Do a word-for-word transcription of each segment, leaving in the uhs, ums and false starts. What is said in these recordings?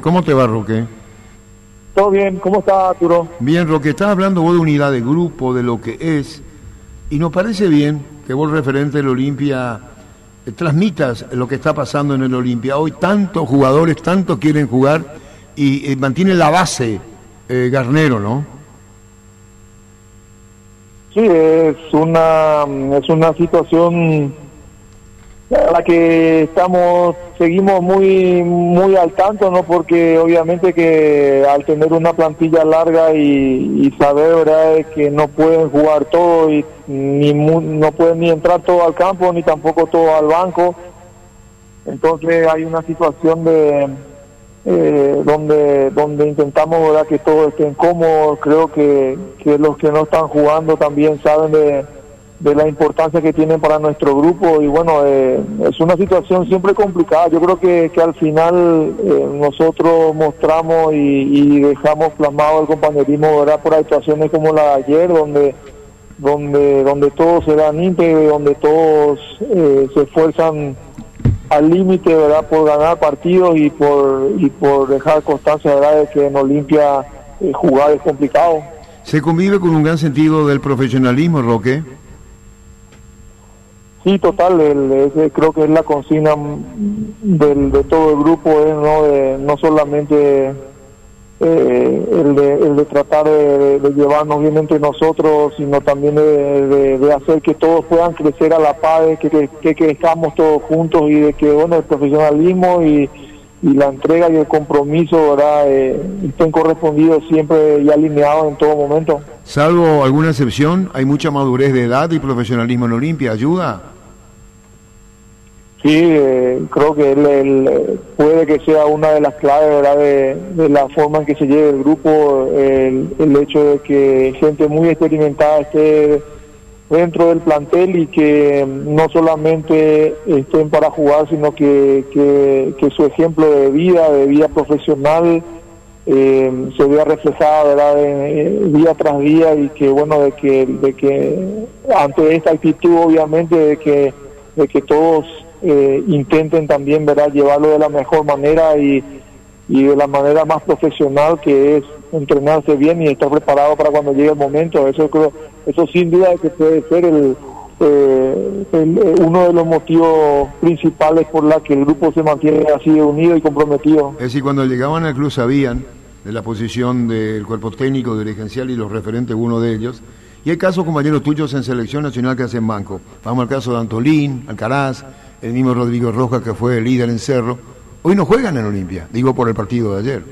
¿Cómo te va, Roque? Todo bien, ¿cómo está, Arturo? Bien, Roque, estás hablando vos de unidad de grupo, de lo que es, y nos parece bien que vos, referente del Olimpia, eh, transmitas lo que está pasando en el Olimpia. Hoy tantos jugadores, tantos quieren jugar, y eh, mantiene la base eh, Garnero, ¿no? Sí, es una, es una situación a la que estamos, seguimos muy muy al tanto, ¿no? Porque obviamente que al tener una plantilla larga y, y saber, ¿verdad?, que no pueden jugar todo y ni mu, no pueden ni entrar todo al campo ni tampoco todo al banco, entonces hay una situación de eh, donde donde intentamos, ¿verdad?, que todos estén cómodos. Creo que, que los que no están jugando también saben de de la importancia que tienen para nuestro grupo, y bueno, eh, es una situación siempre complicada. Yo creo que, que al final eh, nosotros mostramos y, y dejamos plasmado el compañerismo, ¿verdad?, por actuaciones como la de ayer, donde donde donde todos se dan íntegro, donde todos eh, se esfuerzan al límite, ¿verdad?, por ganar partidos y por y por dejar constancia, ¿verdad?, de que en Olimpia eh, jugar es complicado. ¿Se convive con un gran sentido del profesionalismo, Roque? Sí, total, el, ese creo que es la consigna del, de todo el grupo, es no de, no solamente eh, el, de, el de tratar de, de llevarnos bien entre nosotros, sino también de, de, de hacer que todos puedan crecer a la par, que, que, que crezcamos todos juntos, y de que, bueno, el profesionalismo y, y la entrega y el compromiso, ¿verdad?, eh, estén correspondidos siempre y alineados en todo momento. Salvo alguna excepción, hay mucha madurez de edad y profesionalismo en Olimpia. ¿Ayuda? Sí, eh, creo que él, él puede que sea una de las claves, ¿verdad?, de, de la forma en que se lleve el grupo, el, el hecho de que gente muy experimentada esté dentro del plantel y que no solamente estén para jugar, sino que, que, que su ejemplo de vida, de vida profesional, eh, se vea reflejada, ¿verdad?, en, día tras día, y que, bueno, de que, de que ante esta actitud, obviamente, de que, de que todos Eh, intenten también, ¿verdad?, llevarlo de la mejor manera y, y de la manera más profesional, que es entrenarse bien y estar preparado para cuando llegue el momento. Eso creo, eso sin duda que puede ser el, eh, el, uno de los motivos principales por la que el grupo se mantiene así unido y comprometido. Es decir, cuando llegaban al club sabían de la posición del cuerpo técnico, dirigencial y los referentes, uno de ellos. Y hay casos, compañeros tuyos, en selección nacional que hacen banco. Vamos al caso de Antolín, Alcaraz, el mismo Rodrigo Rojas, que fue el líder en Cerro. Hoy no juegan en Olimpia, digo por el partido de ayer.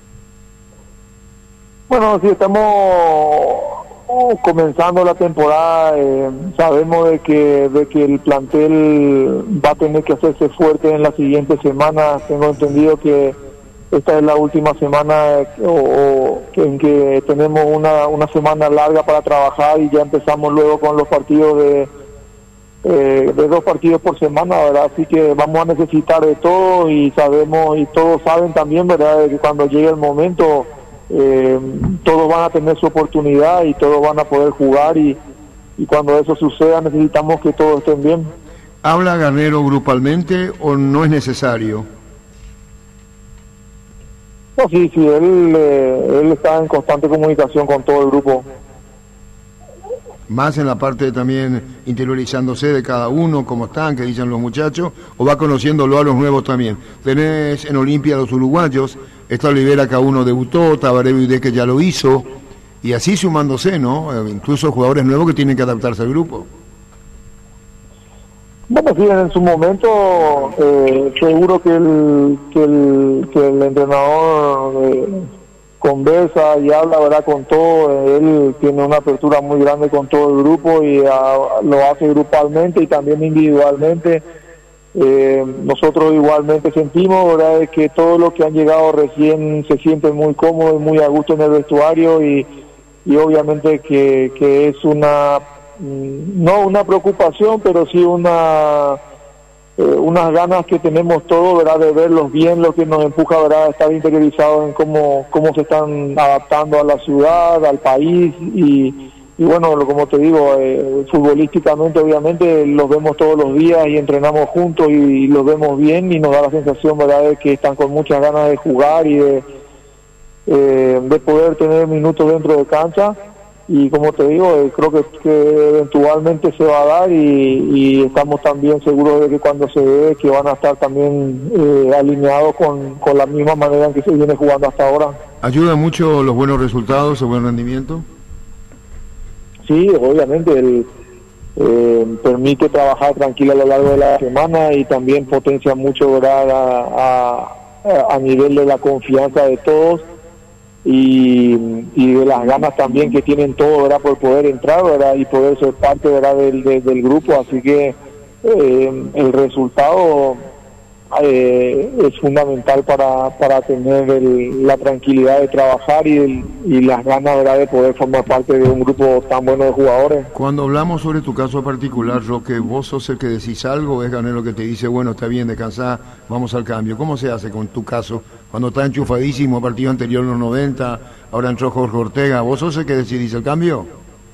Bueno, sí, estamos comenzando la temporada, eh, sabemos de que de que el plantel va a tener que hacerse fuerte en las siguientes semanas. Tengo entendido que esta es la última semana o, o en que tenemos una, una semana larga para trabajar, y ya empezamos luego con los partidos de Eh, de dos partidos por semana, ¿verdad? Así que vamos a necesitar de todo, y sabemos, y todos saben también, ¿verdad?, de que cuando llegue el momento eh, todos van a tener su oportunidad y todos van a poder jugar, y, y cuando eso suceda necesitamos que todos estén bien. ¿Habla Garnero grupalmente o no es necesario? No, sí, sí, él, eh, él está en constante comunicación con todo el grupo. Más en la parte también interiorizándose de cada uno, cómo están, qué dicen los muchachos, o va conociéndolo a los nuevos también. Tenés en Olimpia a los uruguayos, está Olivera, que uno debutó, Tabaré Vidé, que ya lo hizo, y así sumándose, ¿no? Eh, incluso jugadores nuevos que tienen que adaptarse al grupo. Bueno, sí, en su momento eh, seguro que el, que el, que el entrenador eh, conversa y habla, ¿verdad?, con todo. Él tiene una apertura muy grande con todo el grupo, y a, lo hace grupalmente y también individualmente. Eh, nosotros igualmente sentimos, ¿verdad?, de que todos los que han llegado recién se sienten muy cómodos y muy a gusto en el vestuario, y, y obviamente que, que es una, no una preocupación, pero sí una... Eh, unas ganas que tenemos todos, ¿verdad?, de verlos bien, lo que nos empuja, ¿verdad?, a estar interiorizados en cómo, cómo se están adaptando a la ciudad, al país, y, y bueno, lo- como te digo, eh, futbolísticamente obviamente los vemos todos los días y entrenamos juntos y, y los vemos bien y nos da la sensación, ¿verdad?, de que están con muchas ganas de jugar y de, eh, de poder tener minutos dentro de cancha. Y como te digo, eh, creo que, que eventualmente se va a dar y, y estamos también seguros de que cuando se dé que van a estar también eh, alineados con, con la misma manera en que se viene jugando hasta ahora. ¿Ayuda mucho los buenos resultados, el buen rendimiento? Sí, obviamente el, eh, permite trabajar tranquilo a lo largo de la semana y también potencia mucho, ¿verdad?, a, a, a nivel de la confianza de todos. Y, y de las ganas también que tienen todos, ¿verdad?, por poder entrar, ¿verdad?, y poder ser parte, ¿verdad?, del, del, del grupo. Así que eh, el resultado eh, es fundamental para, para tener el, la tranquilidad de trabajar y, el, y las ganas, ¿verdad?, de poder formar parte de un grupo tan bueno de jugadores. Cuando hablamos sobre tu caso particular, Roque, ¿vos sos el que decís algo o es Ganelo que te dice, bueno, está bien, descansá, vamos al cambio? ¿Cómo se hace con tu caso? Cuando está enchufadísimo, partido anterior en los noventa, ahora entró Jorge Ortega, ¿vos sos el que decidís el cambio?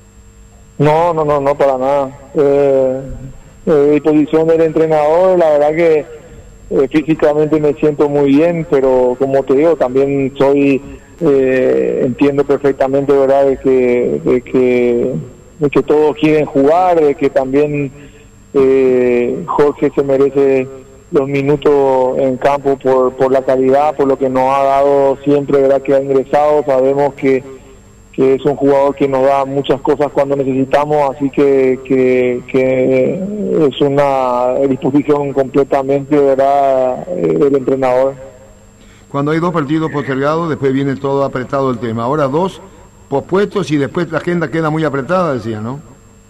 No, no, no, no, para nada. Eh, eh, disposición del entrenador, la verdad que Eh, físicamente me siento muy bien, pero como te digo, también soy, eh, entiendo perfectamente, ¿verdad?, de que, de que, de que todos quieren jugar, de que también eh, Jorge se merece los minutos en campo por, por la calidad, por lo que nos ha dado siempre, ¿verdad?, que ha ingresado. Sabemos que que es un jugador que nos da muchas cosas cuando necesitamos, así que, que, que es una disposición completamente, ¿verdad?, el entrenador. Cuando hay dos partidos postergados, después viene todo apretado el tema. Ahora dos pospuestos y después la agenda queda muy apretada, decía, ¿no?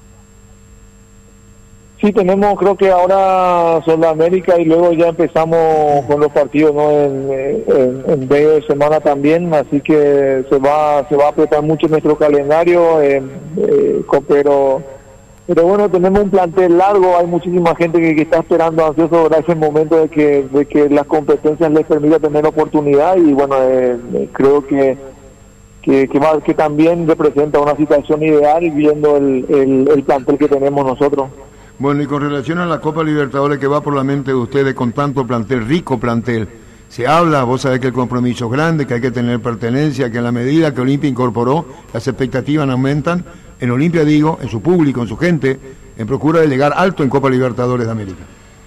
Sí, tenemos, creo que ahora Sudamérica y luego ya empezamos con los partidos, ¿no?, en, en, en medio de semana también, así que se va se va a apretar mucho nuestro calendario, eh, eh, pero pero bueno, tenemos un plantel largo, hay muchísima gente que, que está esperando ansioso, ¿verdad?, ese momento de que de que las competencias les permitan tener oportunidad y bueno, eh, creo que que, que, va, que también representa una situación ideal viendo el, el, el plantel que tenemos nosotros. Bueno, y con relación a la Copa Libertadores que va por la mente de ustedes con tanto plantel, rico plantel, se habla, vos sabés que el compromiso es grande, que hay que tener pertenencia, que en la medida que Olimpia incorporó, las expectativas aumentan, en Olimpia digo, en su público, en su gente, en procura de llegar alto en Copa Libertadores de América.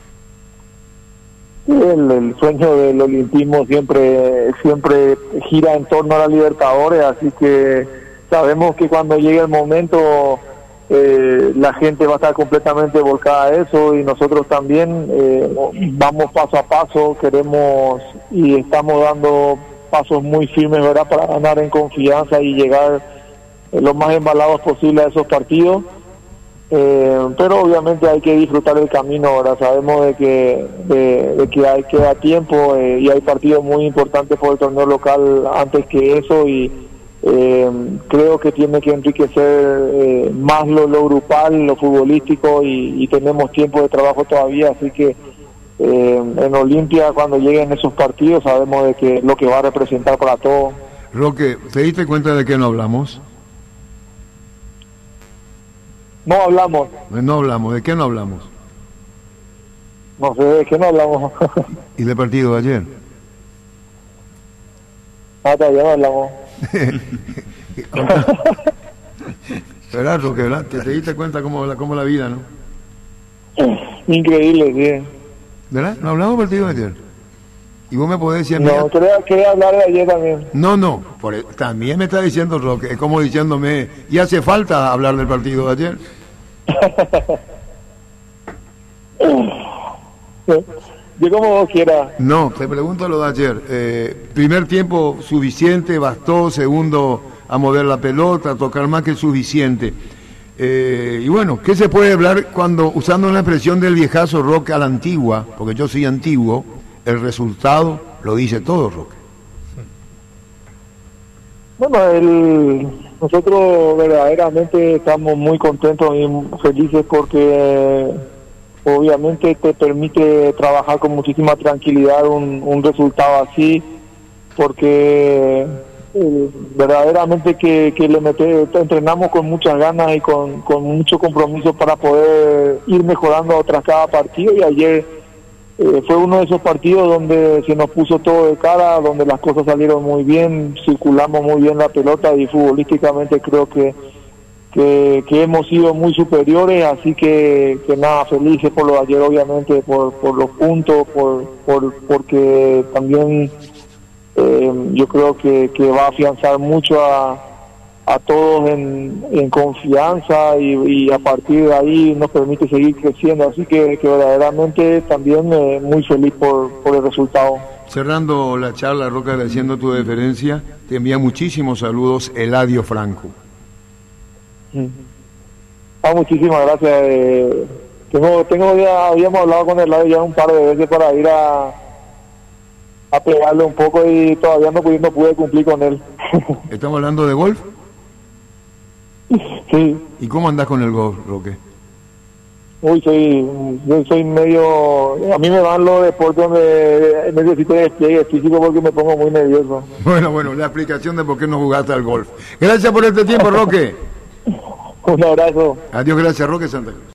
El, el sueño del olimpismo siempre, siempre gira en torno a la Libertadores, así que sabemos que cuando llegue el momento... Eh, la gente va a estar completamente volcada a eso y nosotros también eh, vamos paso a paso, queremos y estamos dando pasos muy firmes, ¿verdad?, para ganar en confianza y llegar eh, lo más embalados posible a esos partidos, eh, pero obviamente hay que disfrutar el camino, ¿verdad? Sabemos de que de, de que hay queda tiempo eh, y hay partidos muy importantes por el torneo local antes que eso y Eh, creo que tiene que enriquecer eh, más lo, lo grupal, lo futbolístico y, y tenemos tiempo de trabajo todavía, así que eh, en Olimpia cuando lleguen esos partidos sabemos de que lo que va a representar para todos. Roque, ¿te diste cuenta de que no hablamos? No hablamos. No hablamos, ¿de qué no hablamos? No sé, ¿de qué no hablamos? ¿Y del partido de ayer? Ah, todavía no hablamos. ¿Verdad, Roque? ¿Verdad? ¿Te, te diste cuenta cómo la, cómo la vida, no? Increíble, sí. ¿Verdad? ¿No hablamos del partido de ayer? Y vos me podés decir... No, quería, quería hablar de ayer también. No, no, por, también me está diciendo Roque, es como diciéndome, ¿y hace falta hablar del partido de ayer? Yo como vos quieras. No, te pregunto lo de ayer. Eh, primer tiempo suficiente, bastó. Segundo, a mover la pelota, a tocar más que suficiente. Eh, y bueno, ¿qué se puede hablar cuando, usando una expresión del viejazo Roque a la antigua, porque yo soy antiguo, el resultado lo dice todo, Roque? Bueno, el, nosotros verdaderamente estamos muy contentos y felices porque obviamente te permite trabajar con muchísima tranquilidad un, un resultado así, porque eh, verdaderamente que, que le mete, entrenamos con muchas ganas y con, con mucho compromiso para poder ir mejorando tras cada partido, y ayer eh, fue uno de esos partidos donde se nos puso todo de cara, donde las cosas salieron muy bien, circulamos muy bien la pelota y futbolísticamente creo que Que, que hemos sido muy superiores, así que, que nada, felices por lo de ayer, obviamente, por, por los puntos, por, por porque también eh, yo creo que, que va a afianzar mucho a, a todos en, en confianza y, y a partir de ahí nos permite seguir creciendo, así que, que verdaderamente también eh, muy feliz por, por el resultado. Cerrando la charla, Roque, agradeciendo tu deferencia, te envía muchísimos saludos Eladio Franco. Ah, muchísimas gracias. Eh, tengo, tengo ya, habíamos hablado con el lado ya un par de veces para ir a, a pegarle un poco y todavía no pude, no pude cumplir con él. ¿Estamos hablando de golf? Sí. ¿Y cómo andás con el golf, Roque? Uy, soy, yo soy medio, a mí me van los deportes donde necesito despliegue físico porque me pongo muy nervioso. Bueno, bueno, la explicación de por qué no jugaste al golf. Gracias por este tiempo, Roque. Un abrazo. Adiós, gracias, Roque Santa Cruz.